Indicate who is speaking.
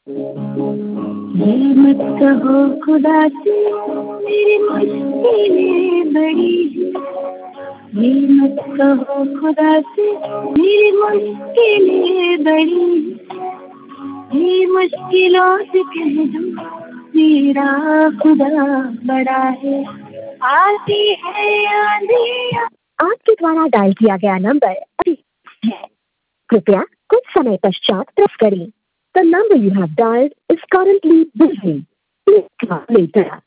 Speaker 1: ये मत कहो खुदा से मेरी मुश्किलें बड़ी हैं। ये मत कहो खुदा से मेरी मुश्किलें बड़ी हैं। ये मुश्किलों से कह दो मेरा खुदा बड़ा है। आती है आंधियाँ। आपके द्वारा डायल किया गया नंबर अभी है, कृपया कुछ समय पश्चात प्रेस करें। The number you have dialed is currently busy. Please try later.